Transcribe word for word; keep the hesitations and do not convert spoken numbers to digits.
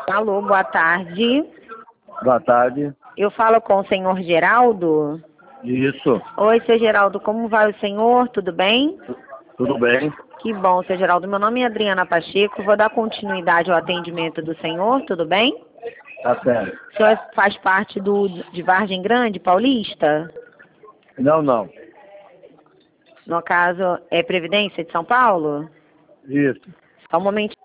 Alô, boa tarde. Boa tarde. Eu falo com o senhor Geraldo? Isso. Oi, seu Geraldo, como vai o senhor? Tudo bem? Tudo bem? Que bom, seu Geraldo. Meu nome é Adriana Pacheco, vou dar continuidade ao atendimento do senhor, tudo bem? Tá certo. O senhor faz parte do, de Vargem Grande, Paulista? Não, não. No caso, é Previdência de São Paulo? Isso. Só um momentinho.